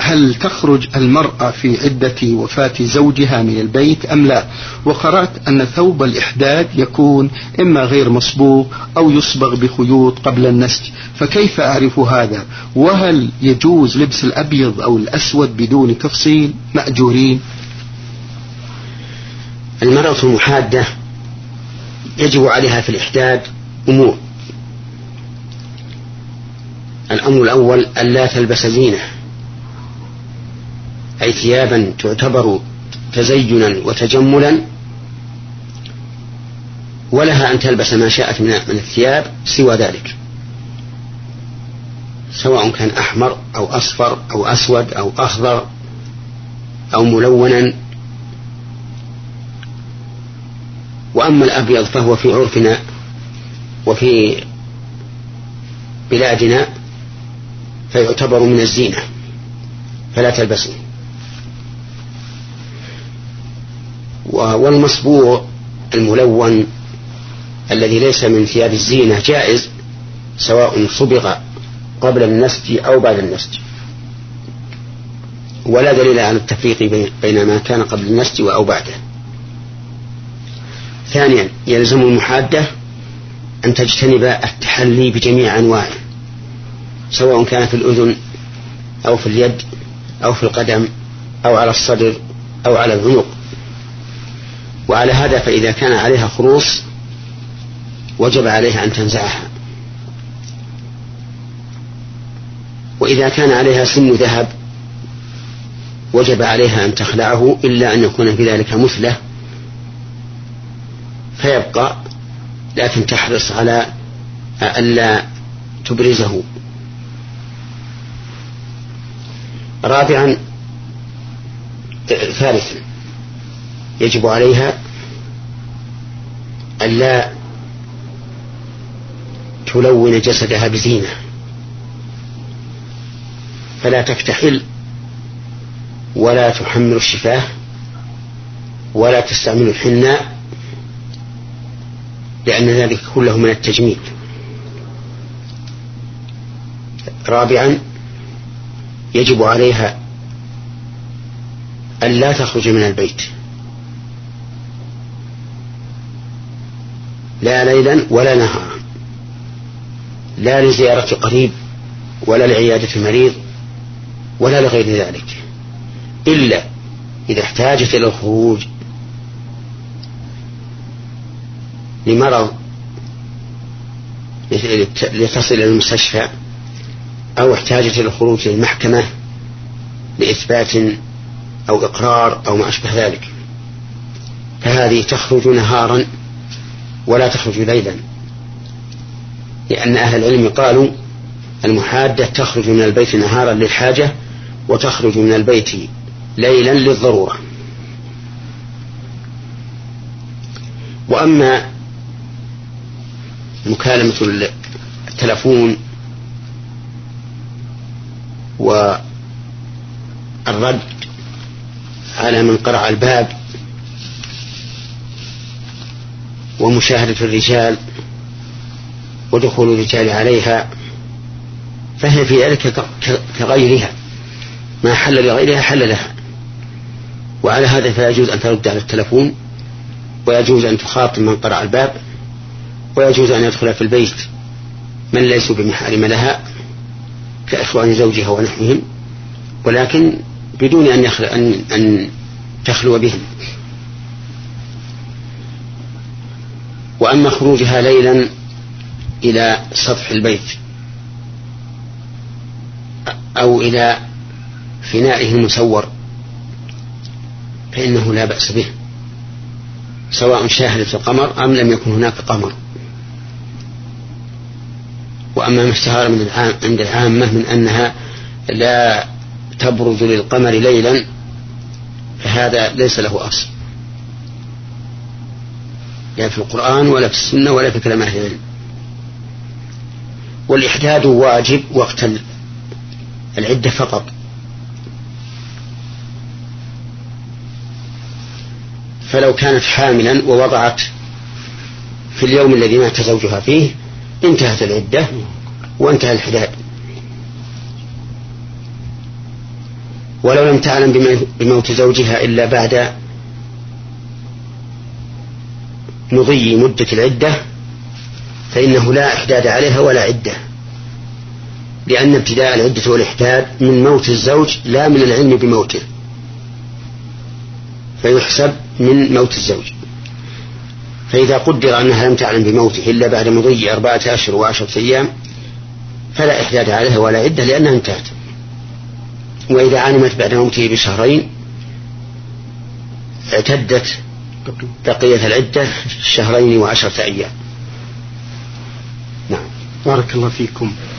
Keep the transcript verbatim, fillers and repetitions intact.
هل تخرج المرأة في عدة وفاة زوجها من البيت أم لا؟ وقرأت أن ثوب الإحداد يكون إما غير مصبوغ أو يصبغ بخيوط قبل النسج، فكيف أعرف هذا؟ وهل يجوز لبس الأبيض أو الأسود بدون تفصيل مأجورين؟ المرأة المحادة يجب عليها في الإحداد أمور. الأمر الأول ألا تلبس زينة، أي ثيابا تعتبر تزينا وتجملا، ولها أن تلبس ما شاءت من الثياب سوى ذلك، سواء كان أحمر أو أصفر أو أسود أو أخضر أو ملونا. وأما الأبيض فهو في عرفنا وفي بلادنا فيعتبر من الزينة فلا تلبسه. والمصبوغ الملون الذي ليس من ثياب الزينة جائز، سواء صبغ قبل النسج أو بعد النسج، ولا دليل على التفريق بين ما كان قبل النسج أو بعده. ثانيا يلزم المحادة أن تجتنب التحلي بجميع أنواعه، سواء كان في الأذن أو في اليد أو في القدم أو على الصدر أو على العنق. وعلى هذا فإذا كان عليها خروص وجب عليها أن تنزعها، وإذا كان عليها سن ذهب وجب عليها أن تخلعه، إلا أن يكون في ذلك مثلة فيبقى، لكن تحرص على ألا تبرزه. رابعا ثالثا يجب عليها ألا تلون جسدها بزينة، فلا تكتحل ولا تحمل الشفاه ولا تستعمل الحناء، لأن ذلك كله من التجميل. رابعا يجب عليها أن لا تخرج من البيت لا ليلا ولا نهارا، لا لزيارة قريب ولا لعيادة مريض ولا لغير ذلك، إلا إذا احتاجت إلى الخروج لمرض لتصل إلى المستشفى، أو احتاجت إلى الخروج للمحكمة لإثبات أو إقرار أو ما أشبه ذلك، فهذه تخرج نهارا ولا تخرج ليلا، لأن أهل العلم قالوا المحادة تخرج من البيت نهارا للحاجة وتخرج من البيت ليلا للضرورة. وأما مكالمة التلفون والرد على من قرع الباب ومشاهدة الرجال ودخول الرجال عليها، فهي في ذلك كغيرها، ما حل لغيرها حل لها. وعلى هذا فيجوز أن ترد على التلفون، ويجوز أن تخاطب من قرع الباب، ويجوز أن يدخل في البيت من ليسوا بمحارم لها كإخوان زوجها ونحوهم، ولكن بدون أن, يخل... أن... أن تخلو بهم. وأما خروجها ليلا إلى سطح البيت أو إلى فنائه المسور فإنه لا بأس به، سواء شاهدت القمر أم لم يكن هناك قمر. وأما ما اشتهر من العام عند العامة من أنها لا تبرز للقمر ليلا فهذا ليس له أصل، لا في القرآن ولا في السنة ولا في كلام أهل العلم. والإحداد واجب وقت العدة فقط، فلو كانت حاملا ووضعت في اليوم الذي مات زوجها فيه انتهت العدة وانتهى الحداد. ولو لم تعلم بموت زوجها إلا بعد مضي مدة العدة فإنه لا إحداد عليها ولا عدة، لأن ابتداء العدة والإحداد من موت الزوج لا من العلم بموته، فيحسب من موت الزوج. فإذا قدر أنها لم تعلم بموته إلا بعد مضي أربعة أشهر وعشرة أيام فلا إحداد عليها ولا عدة لأنها انتهت. وإذا علمت بعد موته بشهرين اعتدت بقية العدة شهرين وعشرة أيام. نعم. بارك الله فيكم.